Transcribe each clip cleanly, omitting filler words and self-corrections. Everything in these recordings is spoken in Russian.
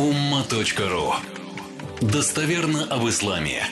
umma.ru. Достоверно об исламе.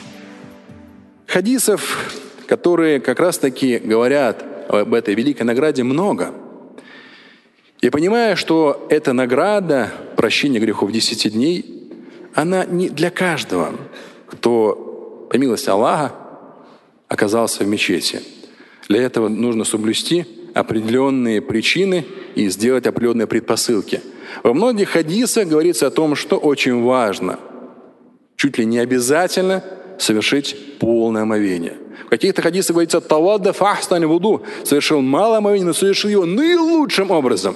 Хадисов, которые как раз-таки говорят об этой великой награде, много. И понимая, что эта награда прощения грехов 10 дней, она не для каждого, кто, по милости Аллаха, оказался в мечети. Для этого нужно соблюсти определенные причины и сделать определенные предпосылки. Во многих хадисах говорится о том, что очень важно, чуть ли не обязательно совершить полное омовение. В каких-то хадисах говорится «Тавадда фахстань вуду» – совершил мало омовения, но совершил его наилучшим образом.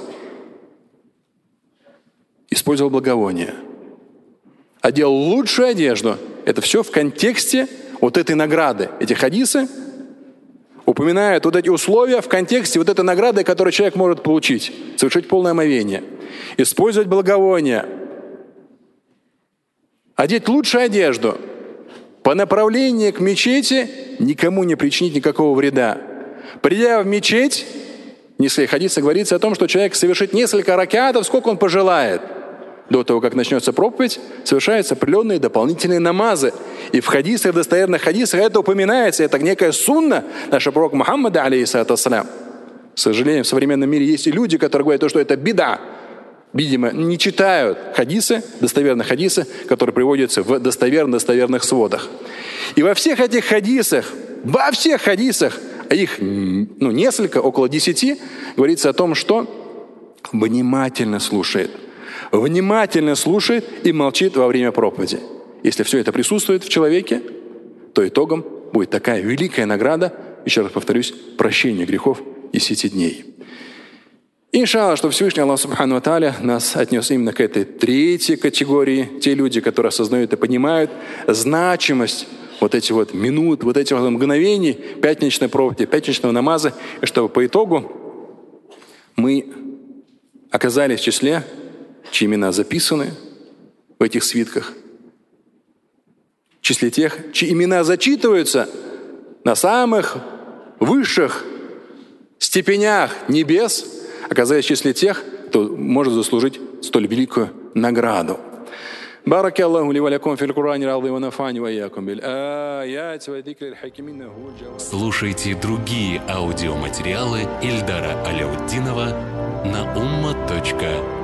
Использовал благовоние. Одел лучшую одежду. Это все в контексте вот этой награды. Эти хадисы упоминают вот эти условия в контексте вот этой награды, которую человек может получить. Совершить полное омовение. Использовать благовоние. Одеть лучшую одежду. По направлению к мечети никому не причинить никакого вреда. Придя в мечеть, в нескольких хадисах говорится о том, что человек совершит несколько ракатов, сколько он пожелает. До того, как начнется проповедь, совершаются определенные дополнительные намазы. И в хадисах, достоверных хадисах это упоминается. Это некая сунна нашего пророка Мухаммада, алейхиссалату вассалям. К сожалению, в современном мире есть и люди, которые говорят, что это бида. Видимо, не читают хадисы, достоверные хадисы, которые приводятся в достоверных сводах. И во всех этих хадисах, а их несколько, около 10, говорится о том, что внимательно слушает и молчит во время проповеди. Если все это присутствует в человеке, то итогом будет такая великая награда, еще раз повторюсь, прощение грехов 10 дней. Иншаллах, что Всевышний Аллах Субхану ва Тааля нас отнес именно к этой третьей категории. Те люди, которые осознают и понимают значимость вот этих вот минут, вот этих вот мгновений пятничной проповеди, пятничного намаза, и чтобы по итогу мы оказались в числе, чьи имена записаны в этих свитках, в числе тех, чьи имена зачитываются на самых высших степенях небес, оказались в числе тех, кто может заслужить столь великую награду. بارك الله لي ولكم في القرآن العظيم ونفعني وإياكم بالآيات والذكر الحكيم. Слушайте другие аудиоматериалы Ильдара Аляутдинова на umma.ru.